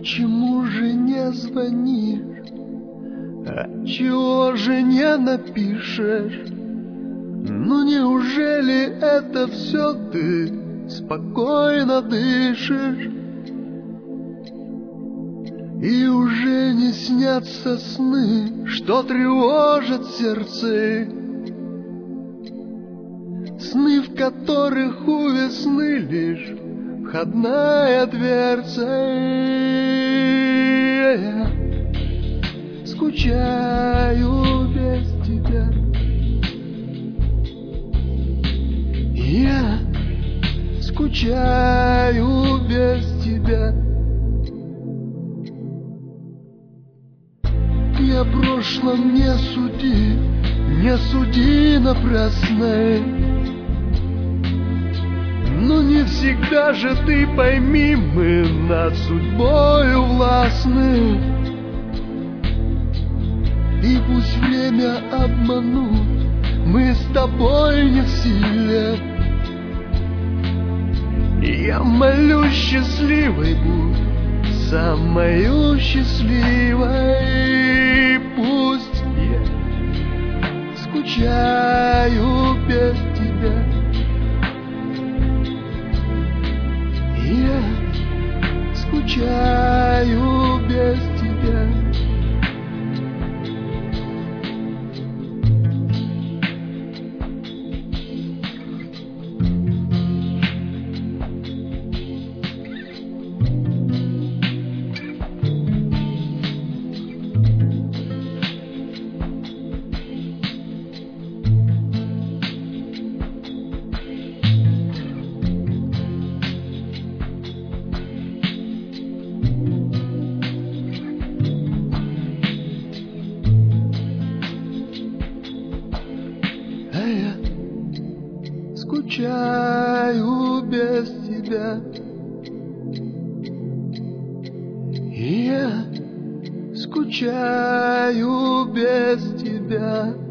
Почему же не звонишь? Отчего же не напишешь? Ну неужели это все ты спокойно дышишь? И уже не снятся сны, что тревожат сердце, сны, в которых у весны лишь входная дверца. Я скучаю без тебя. Я скучаю без тебя. И о прошлом не суди напрасно. Но не всегда же, ты пойми, мы над судьбою властны. И пусть время обманут, мы с тобой не в силе. Я молю, счастливой будь, самою счастливой. Пусть я скучаю без тебя. Я скучаю без тебя. Я скучаю без тебя. Я скучаю без тебя.